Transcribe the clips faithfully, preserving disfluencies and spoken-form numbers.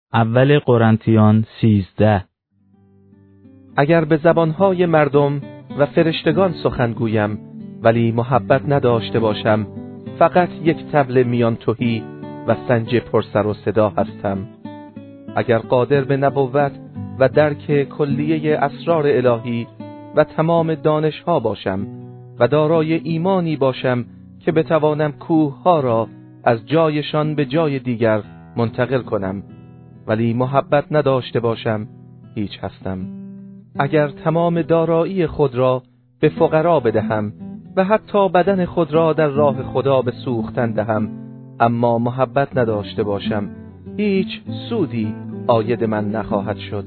اول قرنتیان سیزده. اگر به زبانهای مردم و فرشتگان سخن گویم ولی محبت نداشته باشم، فقط یک طبل میان تهی و سنج پرسر و صدا هستم. اگر قادر به نبوت و درک کلیه اسرار الهی و تمام دانشها باشم و دارای ایمانی باشم که بتوانم کوهها را از جایشان به جای دیگر منتقل کنم، ولی محبت نداشته باشم، هیچ هستم. اگر تمام دارایی خود را به فقرا بدهم و حتی بدن خود را در راه خدا به سوختن دهم، اما محبت نداشته باشم، هیچ سودی عاید من نخواهد شد.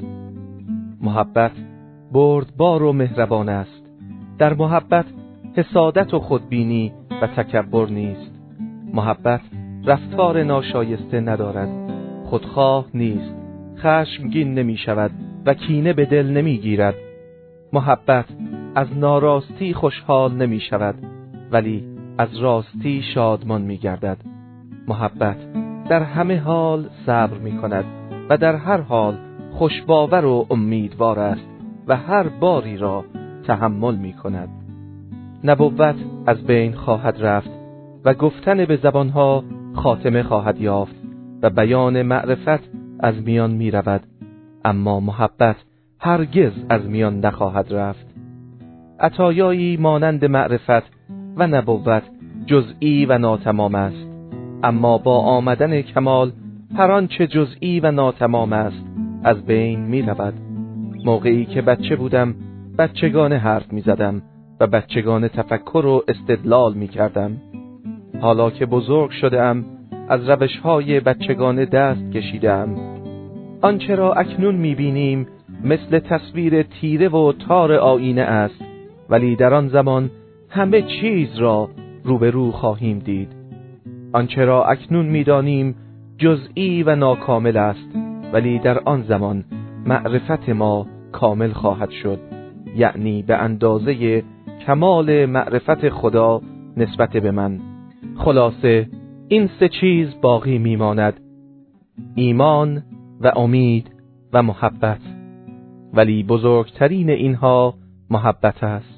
محبت بردبار و مهربان است. در محبت حسادت و خودبینی و تکبر نیست. محبت رفتار ناشایسته ندارد، خودخواه نیست، خشمگین نمی شود و کینه به دل نمی گیرد. محبت از ناراستی خوشحال نمی شود، ولی از راستی شادمان می گردد. محبت در همه حال صبر می کند و در هر حال خوشباور و امیدوار است و هر باری را تحمل می کند. نبوت از بین خواهد رفت و گفتن به زبانها خاتمه خواهد یافت و بیان معرفت از میان می رود، اما محبت هرگز از میان نخواهد رفت. عطایایی مانند معرفت و نبوت جزئی و ناتمام است، اما با آمدن کمال هر آنچه جزئی و ناتمام است از بین می رود. موقعی که بچه بودم بچگانه حرف می زدم و بچگانه تفکر و استدلال می کردم. حالا که بزرگ شدم از روش‌های بچگانه دست کشیدم. آنچه را اکنون می بینیم مثل تصویر تیره و تار آینه است، ولی در آن زمان همه چیز را روبرو خواهیم دید. آنچه را اکنون می دانیم جزئی و ناکامل است، ولی در آن زمان معرفت ما کامل خواهد شد، یعنی به اندازه کمال معرفت خدا نسبت به من. خلاصه این سه چیز باقی میماند: ایمان و امید و محبت، ولی بزرگترین اینها محبت است.